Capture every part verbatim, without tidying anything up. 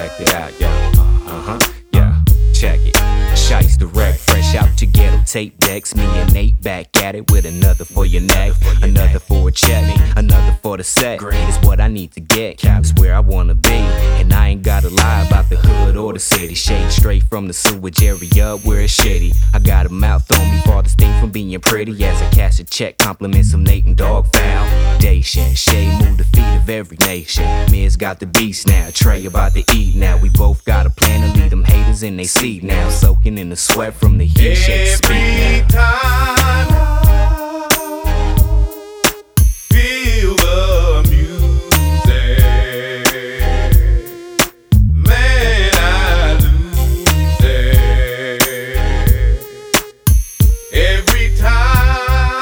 check it out, yeah. Uh-huh, yeah, check it. Shice direct, fresh out your ghetto tape decks. Me and Nate back at it with another for your neck, another for a check, another for the set. It's what I need to get, it's where I wanna be. And I ain't gotta lie about the hood or the city. Shade straight from the sewage area where it's shitty. I got a mouth on me, farthest thing from being pretty. As I cash a check, compliments of Nate and Dog Foundation. Shay move the feet of every nation. Miz got the beast now, Trey about to eat now. We both got a plan to lead them haters in they seat now. Soaking in the sweat from the heat, shake speak Every time feel the music, man, I lose it. Every time,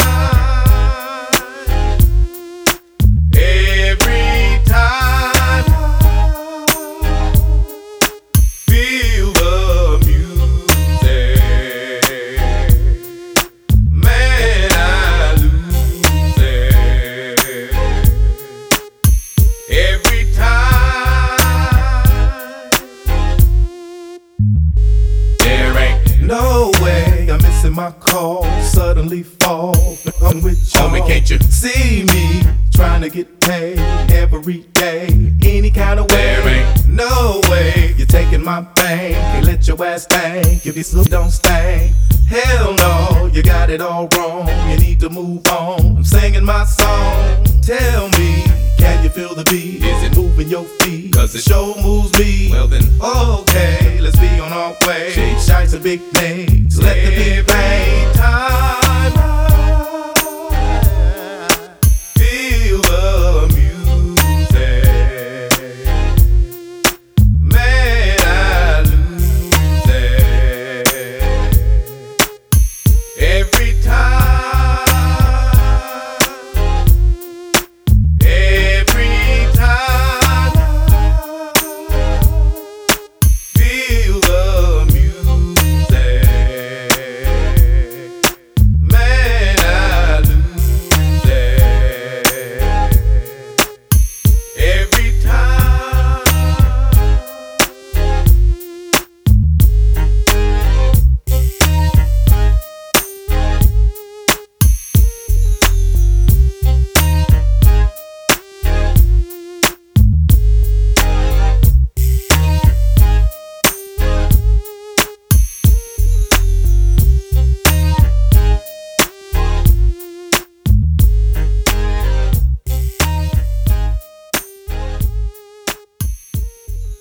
every time feel the music, man, I lose it. Every time. There ain't no way I'm missing my call. Suddenly fall. I'm with y'all. Homie, can't you see me trying to get paid every day? Any kind of way. There ain't no way you're taking my thing. Can't let your ass think if you still don't stay. Hell no, you got it all wrong. You need to move on. I'm singing my song. Tell me, can you feel the beat? Is it moving your feet? Cause the show moves me. Well then, okay, let's be on our way. Shice a big name, so let the beat bang. Time